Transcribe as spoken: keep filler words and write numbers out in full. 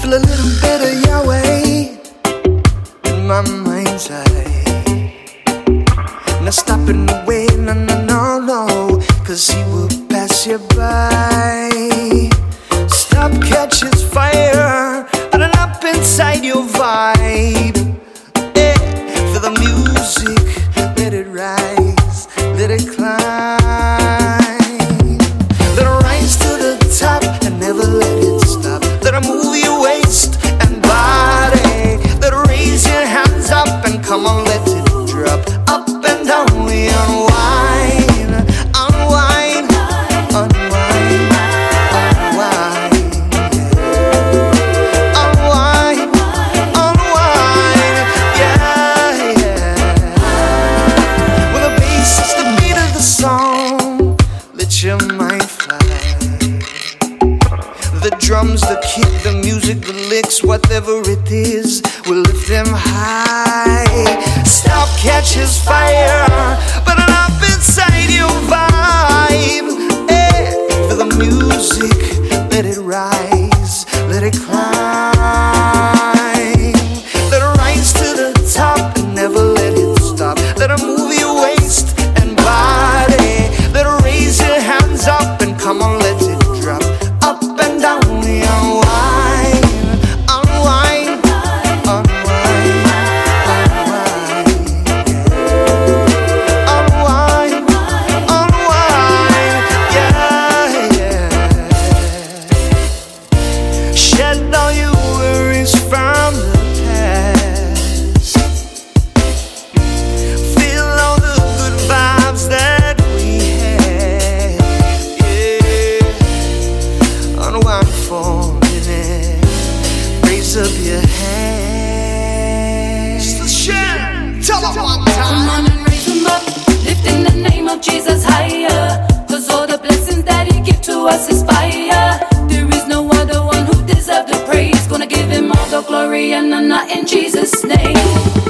Feel a little bit of Yahweh in my mind's eye. Not stopping away, no, no, no, no, cause he will pass you by. Stop, catch his fire, burning up inside your vibe. Yeah. Feel the music, let it rise, let it climb. Let it rise to the top and never let it stop. Let it move your waist and body. Let it raise your hands up and come on, let it drop. Up and down, we unwind, unwind, unwind, unwind, unwind, unwind, yeah, yeah. When the bass is the beat of the song, let your mind fly. The drums, the kick, the music, the licks, whatever it is, we'll lift them high. Stop, catch his fire, burning up inside your vibe. Hey, for the music, let it rise, let it climb. Let it rise to the top and never let it stop. Let it move your waist and body. Let it raise your hands up and come on, let it drop. Up and down, we unwind, unwind, unwind, unwind, unwind, unwind, yeah, yeah. Shed all your worries from the past. Feel all the good vibes that we had, yeah. Unwind for a minute, raise up your hands. Tell them one Come time. on and raise them up, lifting the name of Jesus higher. Cause all the blessings that he gives to us is fire. There is no other one who deserves the praise. Gonna give him all the glory and honor in Jesus' name.